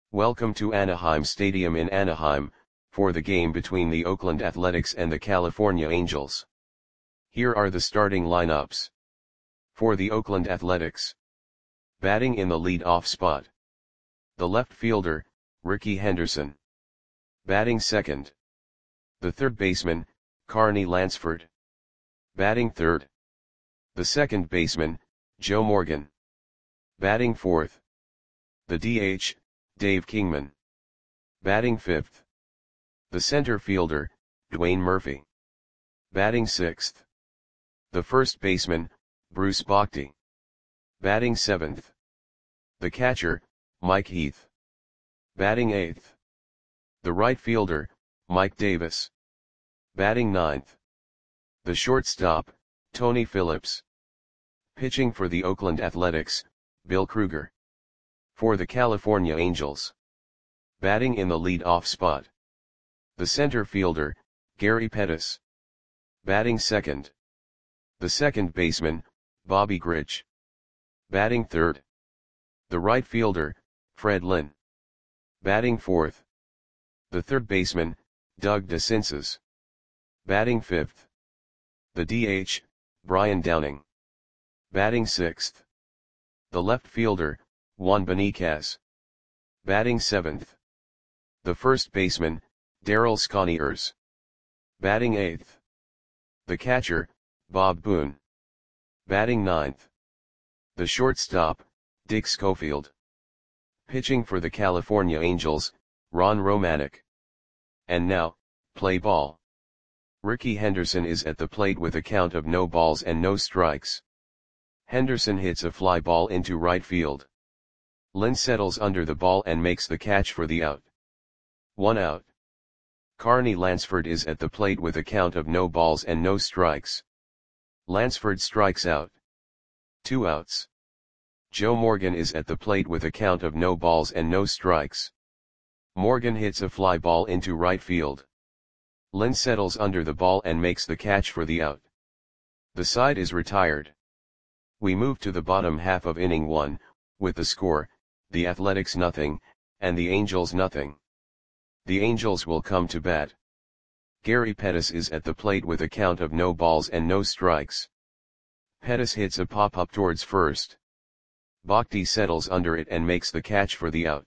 Welcome to Anaheim Stadium in Anaheim, for the game between the Oakland Athletics and the California Angels. Here are the starting lineups. For the Oakland Athletics. Batting in the lead-off spot. The left fielder, Rickey Henderson. Batting second. The third baseman, Carney Lansford. Batting third. The second baseman, Joe Morgan. Batting fourth. The DH, Dave Kingman. Batting fifth. The center fielder, Dwayne Murphy. Batting sixth. The first baseman, Bruce Bochy. Batting seventh. The catcher, Mike Heath. Batting eighth. The right fielder, Mike Davis. Batting ninth. The shortstop, Tony Phillips. Pitching for the Oakland Athletics, Bill Krueger. For the California Angels. Batting in the lead-off spot. The center fielder, Gary Pettis. Batting second. The second baseman, Bobby Grich. Batting third. The right fielder, Fred Lynn. Batting fourth. The third baseman, Doug DeCinces. Batting fifth. The DH, Brian Downing. Batting sixth. The left fielder, Juan Beniquez. Batting seventh. The first baseman, Darryl Sconiers. Batting eighth. The catcher, Bob Boone. Batting ninth. The shortstop, Dick Schofield. Pitching for the California Angels, Ron Romanick. And now, play ball. Rickey Henderson is at the plate with a count of no balls and no strikes. Henderson hits a fly ball into right field. Lynn settles under the ball and makes the catch for the out. 1 out. Carney Lansford is at the plate with a count of no balls and no strikes. Lansford strikes out. 2 outs. Joe Morgan is at the plate with a count of no balls and no strikes. Morgan hits a fly ball into right field. Lynn settles under the ball and makes the catch for the out. The side is retired. We move to the bottom half of inning 1, with the score, the Athletics 0, and the Angels 0. The Angels will come to bat. Gary Pettis is at the plate with a count of no balls and no strikes. Pettis hits a pop-up towards first. Bochy settles under it and makes the catch for the out.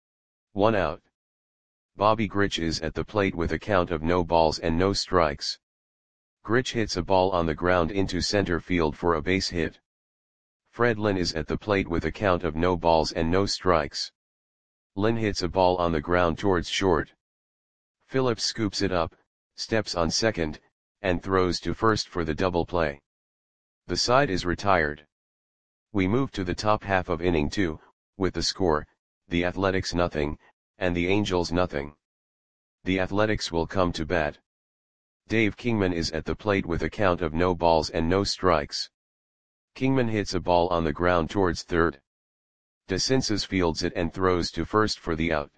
1 out. Bobby Grich is at the plate with a count of no balls and no strikes. Grich hits a ball on the ground into center field for a base hit. Fred Lynn is at the plate with a count of no balls and no strikes. Lynn hits a ball on the ground towards short. Phillips scoops it up, steps on second, and throws to first for the double play. The side is retired. We move to the top half of inning 2, with the score, the Athletics 0, and the Angels 0. The Athletics will come to bat. Dave Kingman is at the plate with a count of no balls and no strikes. Kingman hits a ball on the ground towards third. DeCinces fields it and throws to first for the out.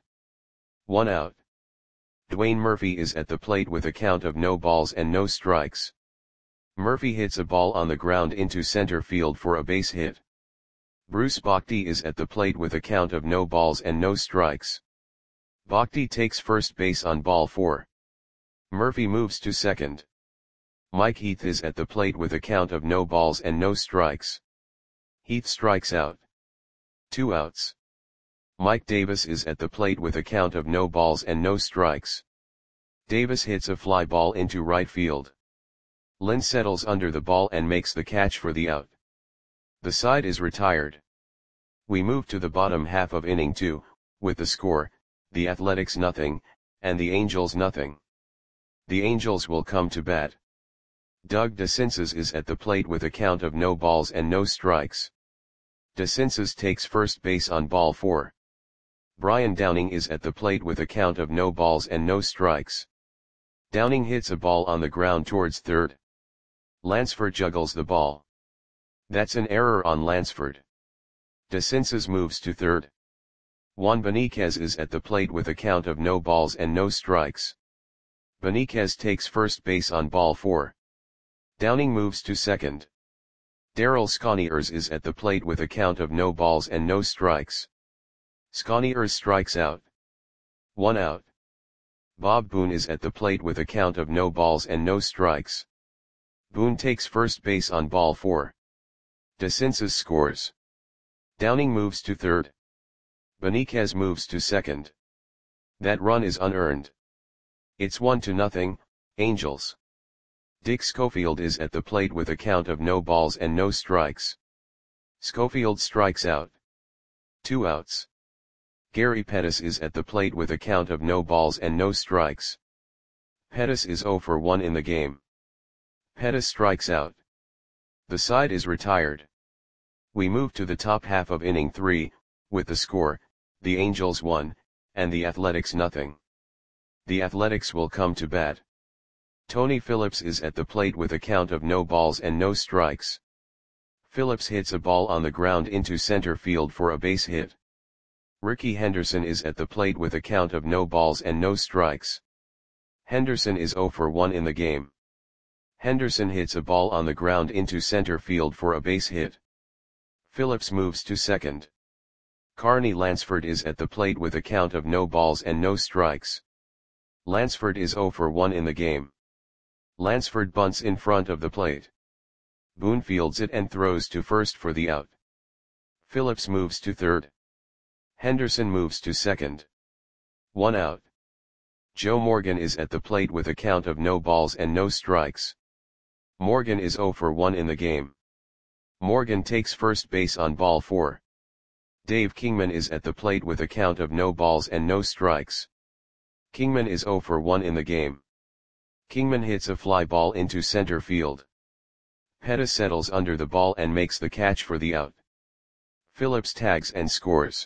1 out. Dwayne Murphy is at the plate with a count of no balls and no strikes. Murphy hits a ball on the ground into center field for a base hit. Bruce Bochy is at the plate with a count of no balls and no strikes. Bochy takes first base on ball 4. Murphy moves to second. Mike Heath is at the plate with a count of no balls and no strikes. Heath strikes out. 2 outs. Mike Davis is at the plate with a count of no balls and no strikes. Davis hits a fly ball into right field. Lynn settles under the ball and makes the catch for the out. The side is retired. We move to the bottom half of inning 2, with the score, the Athletics 0, and the Angels 0. The Angels will come to bat. Doug DeCinces is at the plate with a count of no balls and no strikes. DeCinces takes first base on ball 4. Brian Downing is at the plate with a count of no balls and no strikes. Downing hits a ball on the ground towards third. Lansford juggles the ball. That's an error on Lansford. DeCinces moves to third. Juan Beniquez is at the plate with a count of no balls and no strikes. Beniquez takes first base on ball 4. Downing moves to second. Darryl Sconiers is at the plate with a count of no balls and no strikes. Sconiers strikes out. 1 out. Bob Boone is at the plate with a count of no balls and no strikes. Boone takes first base on ball 4. DeCinces scores. Downing moves to third. Beniquez moves to second. That run is unearned. It's 1-0, Angels. Dick Schofield is at the plate with a count of no balls and no strikes. Schofield strikes out. 2 outs. Gary Pettis is at the plate with a count of no balls and no strikes. Pettis is 0 for 1 in the game. Pettis strikes out. The side is retired. We move to the top half of inning 3, with the score, the Angels 1, and the Athletics 0. The Athletics will come to bat. Tony Phillips is at the plate with a count of no balls and no strikes. Phillips hits a ball on the ground into center field for a base hit. Rickey Henderson is at the plate with a count of no balls and no strikes. Henderson is 0 for 1 in the game. Henderson hits a ball on the ground into center field for a base hit. Phillips moves to second. Carney Lansford is at the plate with a count of no balls and no strikes. Lansford is 0 for 1 in the game. Lansford bunts in front of the plate. Boone fields it and throws to first for the out. Phillips moves to third. Henderson moves to second. 1 out. Joe Morgan is at the plate with a count of no balls and no strikes. Morgan is 0 for 1 in the game. Morgan takes first base on ball 4. Dave Kingman is at the plate with a count of no balls and no strikes. Kingman is 0 for 1 in the game. Kingman hits a fly ball into center field. Pettis settles under the ball and makes the catch for the out. Phillips tags and scores.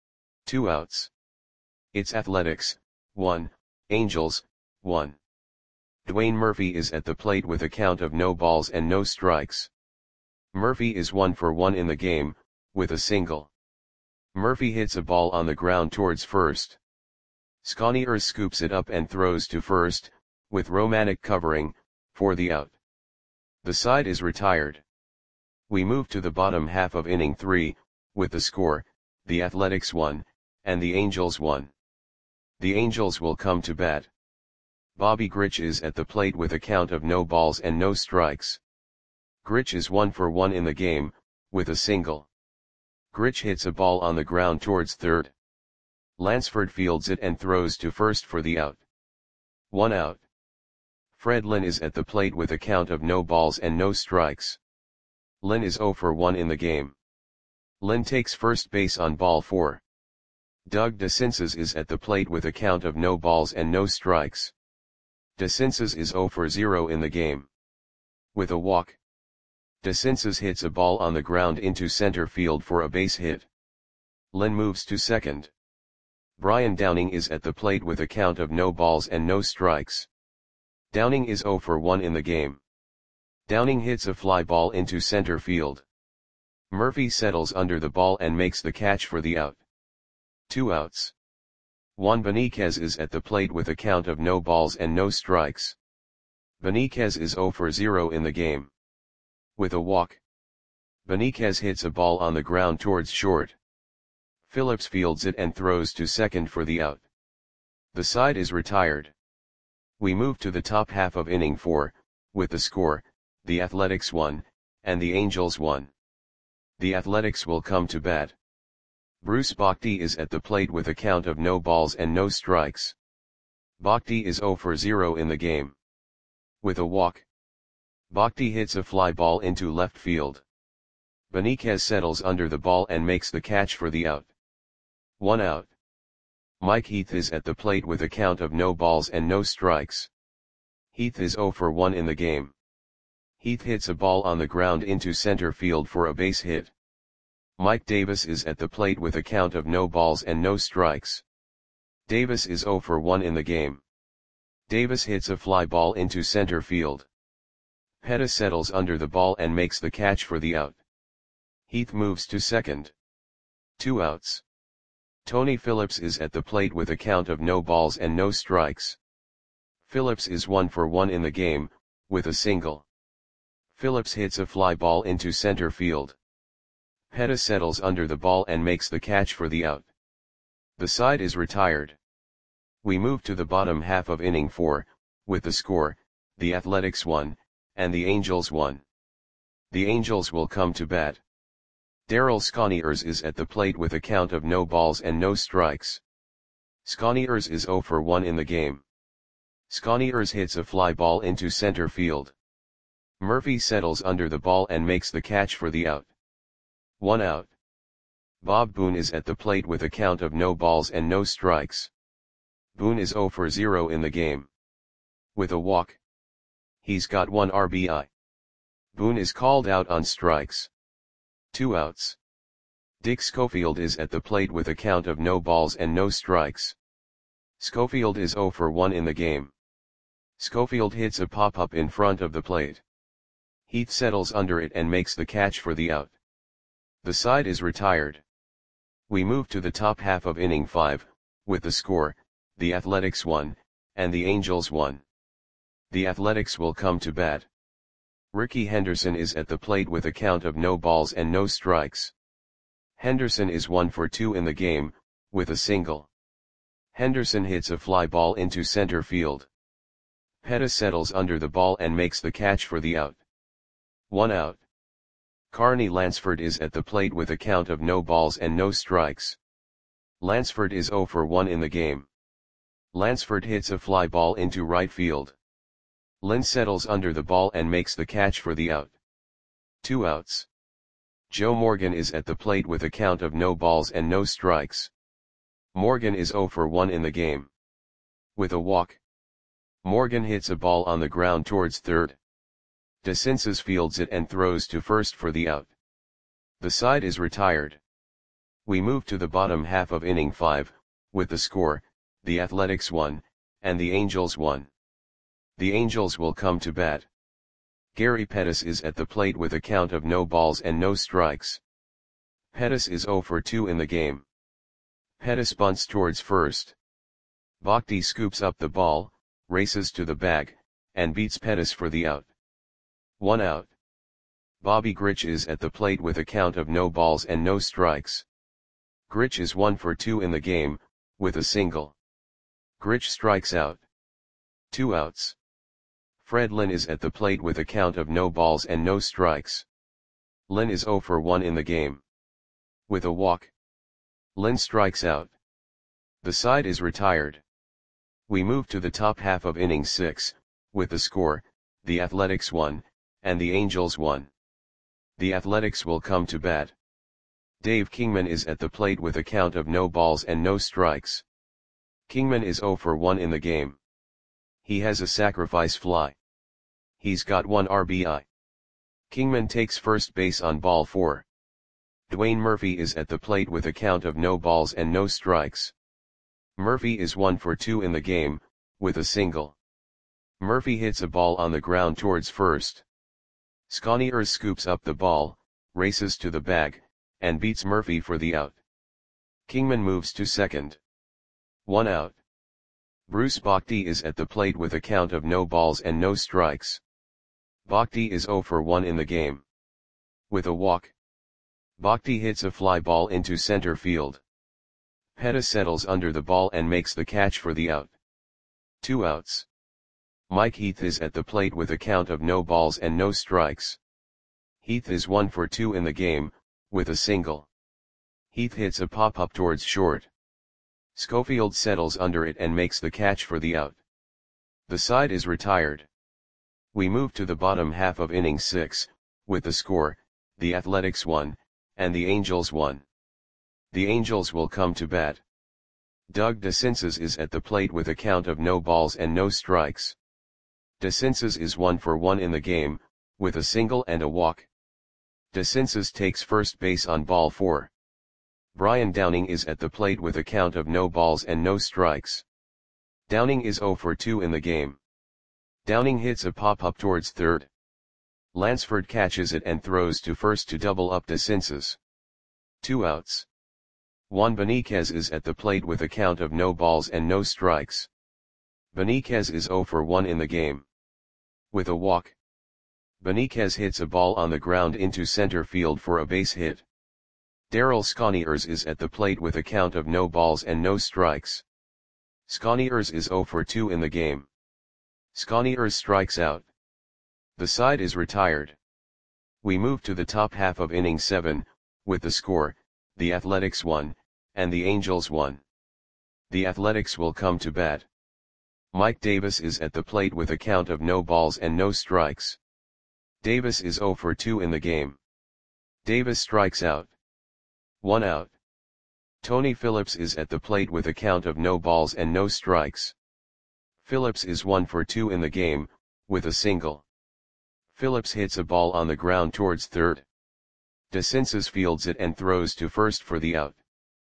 2 outs. It's Athletics, 1, Angels, 1. Dwayne Murphy is at the plate with a count of no balls and no strikes. Murphy is 1 for 1 in the game, with a single. Murphy hits a ball on the ground towards first. Sconiers scoops it up and throws to first, with Romanek covering, for the out. The side is retired. We move to the bottom half of inning 3, with the score, the Athletics 1, and the Angels 1. The Angels will come to bat. Bobby Grich is at the plate with a count of no balls and no strikes. Grich is 1 for 1 in the game, with a single. Grich hits a ball on the ground towards third. Lansford fields it and throws to first for the out. 1 out. Fred Lynn is at the plate with a count of no balls and no strikes. Lynn is 0 for 1 in the game. Lynn takes first base on ball 4. Doug DeCinces is at the plate with a count of no balls and no strikes. DeCinces is 0 for 0 in the game. With a walk. DeCinces hits a ball on the ground into center field for a base hit. Lynn moves to second. Brian Downing is at the plate with a count of no balls and no strikes. Downing is 0 for 1 in the game. Downing hits a fly ball into center field. Murphy settles under the ball and makes the catch for the out. 2 outs. Juan Beniquez is at the plate with a count of no balls and no strikes. Beniquez is 0 for 0 in the game. With a walk. Beniquez hits a ball on the ground towards short. Phillips fields it and throws to second for the out. The side is retired. We move to the top half of inning 4, with the score, the Athletics 1, and the Angels 1. The Athletics will come to bat. Bruce Bochy is at the plate with a count of no balls and no strikes. Bochy is 0 for 0 in the game. With a walk. Bochy hits a fly ball into left field. Beniquez settles under the ball and makes the catch for the out. 1 out. Mike Heath is at the plate with a count of no balls and no strikes. Heath is 0 for 1 in the game. Heath hits a ball on the ground into center field for a base hit. Mike Davis is at the plate with a count of no balls and no strikes. Davis is 0 for 1 in the game. Davis hits a fly ball into center field. Pettis settles under the ball and makes the catch for the out. Heath moves to second. 2 outs. Tony Phillips is at the plate with a count of no balls and no strikes. Phillips is 1 for 1 in the game, with a single. Phillips hits a fly ball into center field. Pettis settles under the ball and makes the catch for the out. The side is retired. We move to the bottom half of inning 4, with the score, the Athletics 1, and the Angels 1. The Angels will come to bat. Darryl Sconiers is at the plate with a count of no balls and no strikes. Sconiers is 0 for 1 in the game. Sconiers hits a fly ball into center field. Murphy settles under the ball and makes the catch for the out. 1 out. Bob Boone is at the plate with a count of no balls and no strikes. Boone is 0 for 0 in the game. With a walk. He's got 1 RBI. Boone is called out on strikes. 2 outs. Dick Schofield is at the plate with a count of no balls and no strikes. Schofield is 0 for 1 in the game. Schofield hits a pop-up in front of the plate. Heath settles under it and makes the catch for the out. The side is retired. We move to the top half of inning 5, with the score, the Athletics 1, and the Angels 1. The Athletics will come to bat. Ricky Henderson is at the plate with a count of no balls and no strikes. Henderson is 1 for 2 in the game, with a single. Henderson hits a fly ball into center field. Pettis settles under the ball and makes the catch for the out. 1 out. Carney Lansford is at the plate with a count of no balls and no strikes. Lansford is 0 for 1 in the game. Lansford hits a fly ball into right field. Lynn settles under the ball and makes the catch for the out. 2 outs. Joe Morgan is at the plate with a count of no balls and no strikes. Morgan is 0 for 1 in the game. With a walk. Morgan hits a ball on the ground towards third. DeCinces fields it and throws to first for the out. The side is retired. We move to the bottom half of inning 5, with the score, the Athletics 1, and the Angels 1. The Angels will come to bat. Gary Pettis is at the plate with a count of no balls and no strikes. Pettis is 0 for 2 in the game. Pettis bunts towards first. Bhakti scoops up the ball, races to the bag, and beats Pettis for the out. 1 out. Bobby Grich is at the plate with a count of no balls and no strikes. Grich is 1 for 2 in the game, with a single. Grich strikes out. 2 outs. Fred Lynn is at the plate with a count of no balls and no strikes. Lynn is 0 for 1 in the game. With a walk. Lynn strikes out. The side is retired. We move to the top half of inning 6, with the score, the Athletics 1, and the Angels 1. The Athletics will come to bat. Dave Kingman is at the plate with a count of no balls and no strikes. Kingman is 0 for 1 in the game. He has a sacrifice fly. He's got 1 RBI. Kingman takes first base on ball 4. Dwayne Murphy is at the plate with a count of no balls and no strikes. Murphy is 1 for 2 in the game, with a single. Murphy hits a ball on the ground towards first. Sconiers scoops up the ball, races to the bag, and beats Murphy for the out. Kingman moves to second. 1 out. Bruce Bhakti is at the plate with a count of no balls and no strikes. Bhakti is 0 for 1 in the game. With a walk. Bhakti hits a fly ball into center field. Pettis settles under the ball and makes the catch for the out. 2 outs. Mike Heath is at the plate with a count of no balls and no strikes. Heath is 1 for 2 in the game, with a single. Heath hits a pop-up towards short. Schofield settles under it and makes the catch for the out. The side is retired. We move to the bottom half of inning 6, with the score, the Athletics 1, and the Angels 1. The Angels will come to bat. Doug DeCinces is at the plate with a count of no balls and no strikes. DeCinces is 1 for 1 in the game, with a single and a walk. DeCinces takes first base on ball 4. Brian Downing is at the plate with a count of no balls and no strikes. Downing is 0 for 2 in the game. Downing hits a pop-up towards third. Lansford catches it and throws to first to double up DeCinces. 2 outs. Juan Beniquez is at the plate with a count of no balls and no strikes. Beniquez is 0 for 1 in the game. With a walk. Beniquez hits a ball on the ground into center field for a base hit. Daryl Sconiers is at the plate with a count of no balls and no strikes. Sconiers is 0 for 2 in the game. Sconiers strikes out. The side is retired. We move to the top half of inning 7, with the score, the Athletics 1, and the Angels 1. The Athletics will come to bat. Mike Davis is at the plate with a count of no balls and no strikes. Davis is 0 for 2 in the game. Davis strikes out. 1 out. Tony Phillips is at the plate with a count of no balls and no strikes. Phillips is 1 for 2 in the game, with a single. Phillips hits a ball on the ground towards third. DeCinces fields it and throws to first for the out.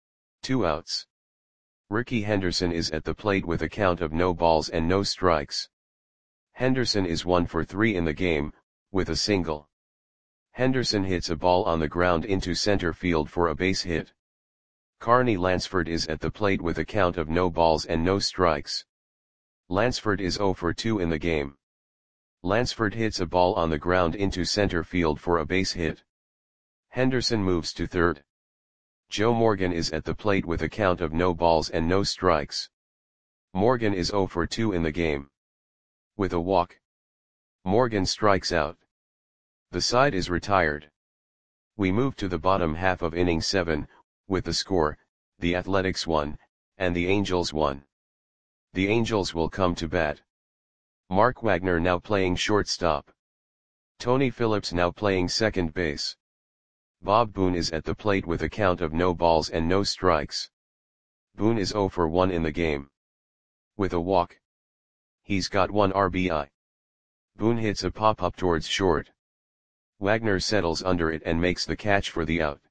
2 outs. Rickey Henderson is at the plate with a count of no balls and no strikes. Henderson is 1 for 3 in the game, with a single. Henderson hits a ball on the ground into center field for a base hit. Carney Lansford is at the plate with a count of no balls and no strikes. Lansford is 0 for 2 in the game. Lansford hits a ball on the ground into center field for a base hit. Henderson moves to third. Joe Morgan is at the plate with a count of no balls and no strikes. Morgan is 0 for 2 in the game. With a walk, Morgan strikes out. The side is retired. We move to the bottom half of inning 7, with the score, the Athletics 1, and the Angels 1. The Angels will come to bat. Mark Wagner now playing shortstop. Tony Phillips now playing second base. Bob Boone is at the plate with a count of no balls and no strikes. Boone is 0 for 1 in the game. With a walk, he's got 1 RBI. Boone hits a pop-up towards short. Wagner settles under it and makes the catch for the out.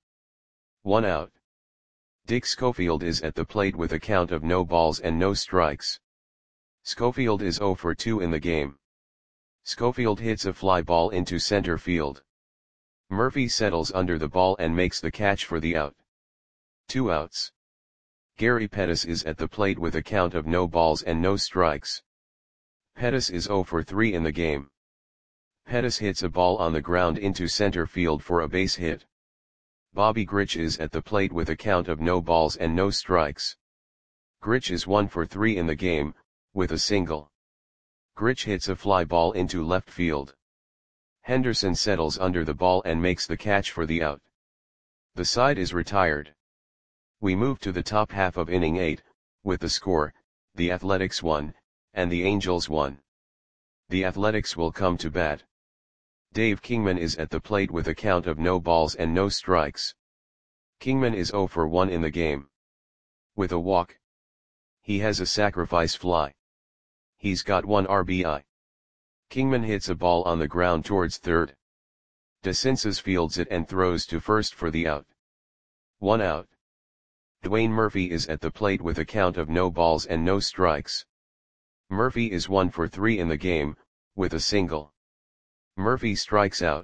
1 out. Dick Schofield is at the plate with a count of no balls and no strikes. Schofield is 0 for 2 in the game. Schofield hits a fly ball into center field. Murphy settles under the ball and makes the catch for the out. 2 outs. Gary Pettis is at the plate with a count of no balls and no strikes. Pettis is 0 for 3 in the game. Pettis hits a ball on the ground into center field for a base hit. Bobby Grich is at the plate with a count of no balls and no strikes. Grich is 1 for 3 in the game, with a single. Grich hits a fly ball into left field. Henderson settles under the ball and makes the catch for the out. The side is retired. We move to the top half of inning 8, with the score, the Athletics 1, and the Angels 1. The Athletics will come to bat. Dave Kingman is at the plate with a count of no balls and no strikes. Kingman is 0 for 1 in the game. With a walk, he has a sacrifice fly. He's got 1 RBI. Kingman hits a ball on the ground towards third. DeCinces fields it and throws to first for the out. 1 out. Dwayne Murphy is at the plate with a count of no balls and no strikes. Murphy is 1 for 3 in the game, with a single. Murphy strikes out.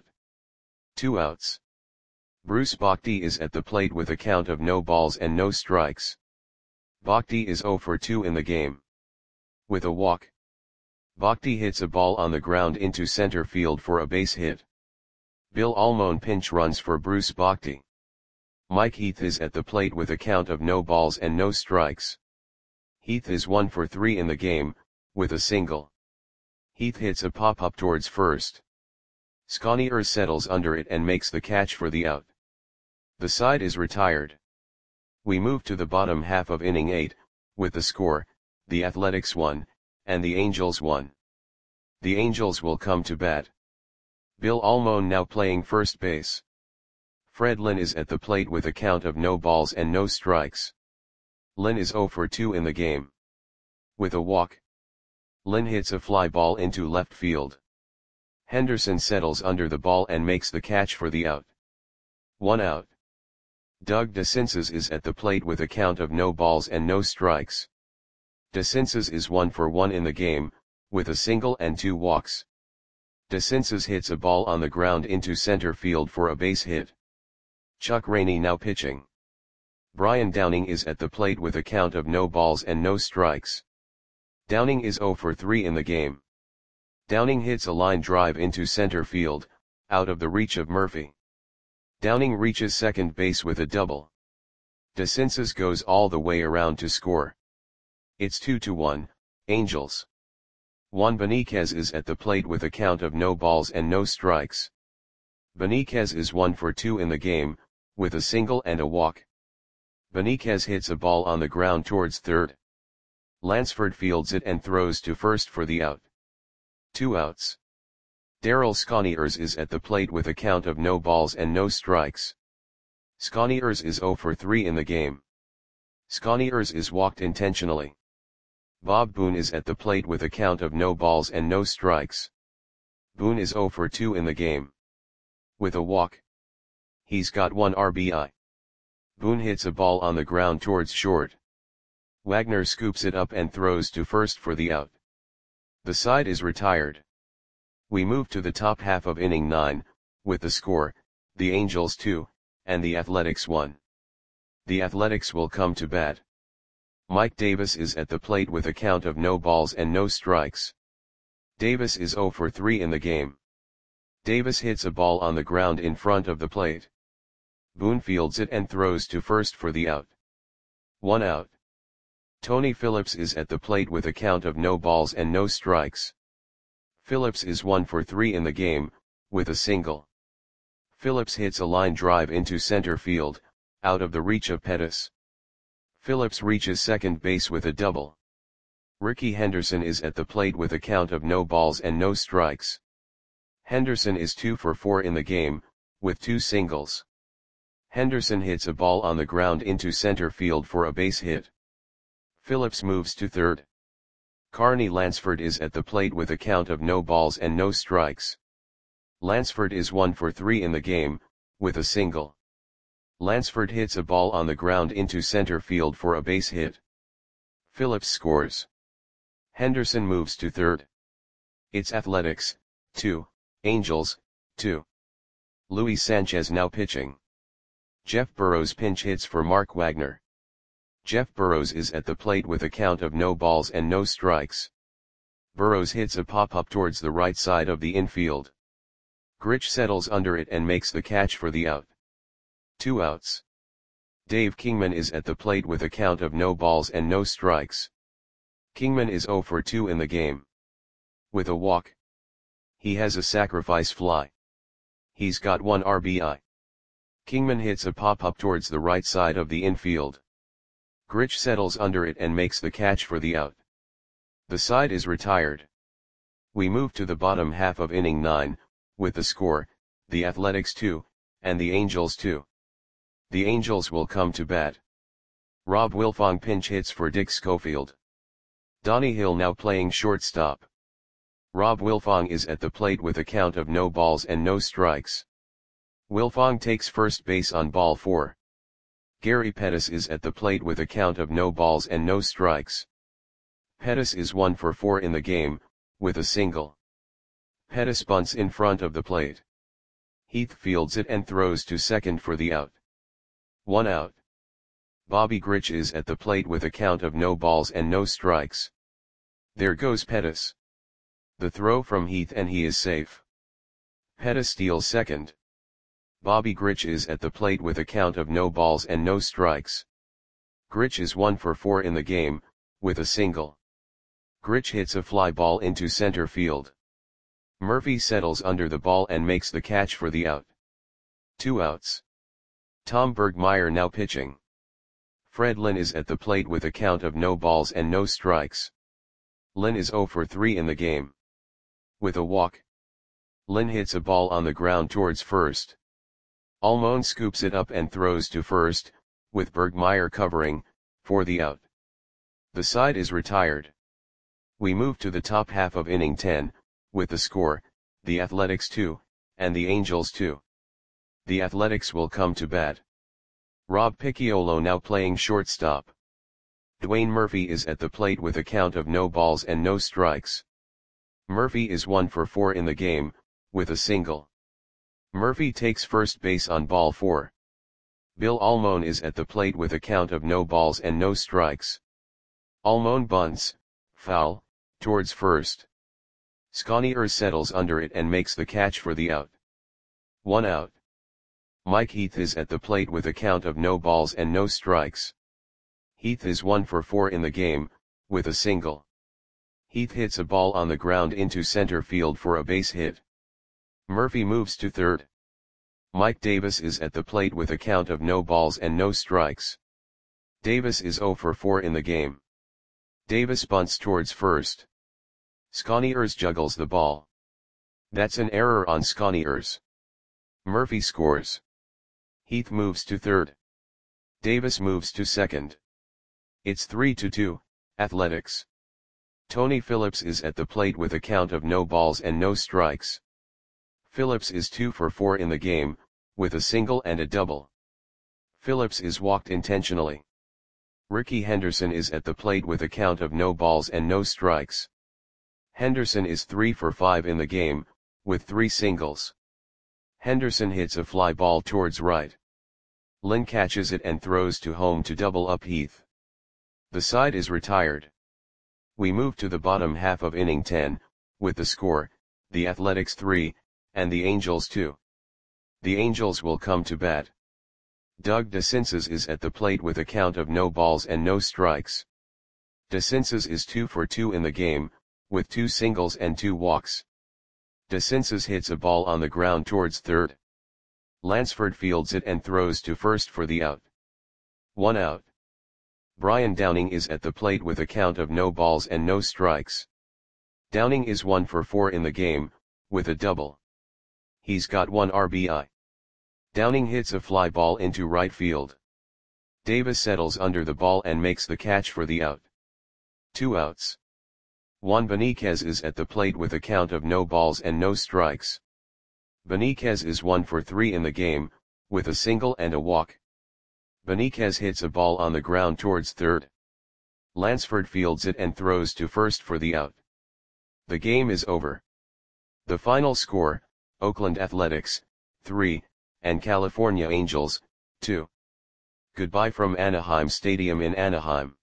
2 outs. Bruce Bochy is at the plate with a count of no balls and no strikes. Bochy is 0 for 2 in the game. With a walk, Bochy hits a ball on the ground into center field for a base hit. Bill Almon pinch runs for Bruce Bochy. Mike Heath is at the plate with a count of no balls and no strikes. Heath is 1 for 3 in the game, with a single. Heath hits a pop-up towards first. Sconiers settles under it and makes the catch for the out. The side is retired. We move to the bottom half of inning 8, with the score, the Athletics 1, and the Angels 1. The Angels will come to bat. Bill Almon now playing first base. Fred Lynn is at the plate with a count of no balls and no strikes. Lynn is 0 for 2 in the game. With a walk, Lynn hits a fly ball into left field. Henderson settles under the ball and makes the catch for the out. 1 out. Doug DeCinces is at the plate with a count of no balls and no strikes. DeCinces is 1 for 1 in the game, with a single and 2 walks. DeCinces hits a ball on the ground into center field for a base hit. Chuck Rainey now pitching. Brian Downing is at the plate with a count of no balls and no strikes. Downing is 0 for 3 in the game. Downing hits a line drive into center field, out of the reach of Murphy. Downing reaches second base with a double. De Cinces goes all the way around to score. It's 2-1, Angels. Juan Beniquez is at the plate with a count of no balls and no strikes. Beniquez is 1 for 2 in the game, with a single and a walk. Beniquez hits a ball on the ground towards third. Lansford fields it and throws to first for the out. 2 outs. Darryl Sconiers is at the plate with a count of no balls and no strikes. Sconiers is 0 for 3 in the game. Sconiers is walked intentionally. Bob Boone is at the plate with a count of no balls and no strikes. Boone is 0 for 2 in the game. With a walk. He's got 1 RBI. Boone hits a ball on the ground towards short. Wagner scoops it up and throws to first for the out. The side is retired. We move to the top half of inning 9, with the score, the Angels 2, and the Athletics 1. The Athletics will come to bat. Mike Davis is at the plate with a count of no balls and no strikes. Davis is 0 for 3 in the game. Davis hits a ball on the ground in front of the plate. Boone fields it and throws to first for the out. 1 out. Tony Phillips is at the plate with a count of no balls and no strikes. Phillips is 1 for 3 in the game, with a single. Phillips hits a line drive into center field, out of the reach of Pettis. Phillips reaches second base with a double. Rickey Henderson is at the plate with a count of no balls and no strikes. Henderson is 2 for 4 in the game, with 2 singles. Henderson hits a ball on the ground into center field for a base hit. Phillips moves to third. Carney Lansford is at the plate with a count of no balls and no strikes. Lansford is 1 for 3 in the game, with a single. Lansford hits a ball on the ground into center field for a base hit. Phillips scores. Henderson moves to third. It's Athletics, 2, Angels, 2. Luis Sanchez now pitching. Jeff Burrows pinch hits for Mark Wagner. Jeff Burrows is at the plate with a count of no balls and no strikes. Burrows hits a pop-up towards the right side of the infield. Grich settles under it and makes the catch for the out. 2 outs. Dave Kingman is at the plate with a count of no balls and no strikes. Kingman is 0 for 2 in the game. With a walk. He has a sacrifice fly. He's got 1 RBI. Kingman hits a pop-up towards the right side of the infield. Grich settles under it and makes the catch for the out. The side is retired. We move to the bottom half of inning 9, with the score, the Athletics 2, and the Angels 2. The Angels will come to bat. Rob Wilfong pinch hits for Dick Schofield. Donnie Hill now playing shortstop. Rob Wilfong is at the plate with a count of no balls and no strikes. Wilfong takes first base on ball 4. Gary Pettis is at the plate with a count of no balls and no strikes. Pettis is 1 for 4 in the game, with a single. Pettis bunts in front of the plate. Heath fields it and throws to second for the out. 1 out. Bobby Grich is at the plate with a count of no balls and no strikes. There goes Pettis. The throw from Heath and he is safe. Pettis steals second. Bobby Grich is at the plate with a count of no balls and no strikes. Grich is 1 for 4 in the game, with a single. Grich hits a fly ball into center field. Murphy settles under the ball and makes the catch for the out. 2 outs. Tom Bergmeyer now pitching. Fred Lynn is at the plate with a count of no balls and no strikes. Lynn is 0 for 3 in the game. With a walk. Lynn hits a ball on the ground towards first. Almon scoops it up and throws to first, with Bergmeyer covering, for the out. The side is retired. We move to the top half of inning 10, with the score, the Athletics 2, and the Angels 2. The Athletics will come to bat. Rob Picciolo now playing shortstop. Dwayne Murphy is at the plate with a count of no balls and no strikes. Murphy is 1 for 4 in the game, with a single. Murphy takes first base on ball 4. Bill Almon is at the plate with a count of no balls and no strikes. Almon bunts, foul, towards first. Sconiers settles under it and makes the catch for the out. 1 out. Mike Heath is at the plate with a count of no balls and no strikes. Heath is 1 for 4 in the game, with a single. Heath hits a ball on the ground into center field for a base hit. Murphy moves to third. Mike Davis is at the plate with a count of no balls and no strikes. Davis is 0 for 4 in the game. Davis bunts towards first. Sconiers juggles the ball. That's an error on Sconiers. Murphy scores. Heath moves to third. Davis moves to second. It's 3-2, Athletics. Tony Phillips is at the plate with a count of no balls and no strikes. Phillips is 2 for 4 in the game, with a single and a double. Phillips is walked intentionally. Rickey Henderson is at the plate with a count of no balls and no strikes. Henderson is 3 for 5 in the game, with 3 singles. Henderson hits a fly ball towards right. Lynn catches it and throws to home to double up Heath. The side is retired. We move to the bottom half of inning 10, with the score, the Athletics 3, and the Angels 2. The Angels will come to bat. Doug DeCinces is at the plate with a count of no balls and no strikes. DeCinces is 2 for 2 in the game, with 2 singles and 2 walks. DeCinces hits a ball on the ground towards third. Lansford fields it and throws to first for the out. 1 out. Brian Downing is at the plate with a count of no balls and no strikes. Downing is 1 for 4 in the game, with a double. He's got 1 RBI. Downing hits a fly ball into right field. Davis settles under the ball and makes the catch for the out. 2 outs. Juan Beniquez is at the plate with a count of no balls and no strikes. Beniquez is 1 for 3 in the game, with a single and a walk. Beniquez hits a ball on the ground towards third. Lansford fields it and throws to first for the out. The game is over. The final score, Oakland Athletics, 3, and California Angels, 2. Goodbye from Anaheim Stadium in Anaheim.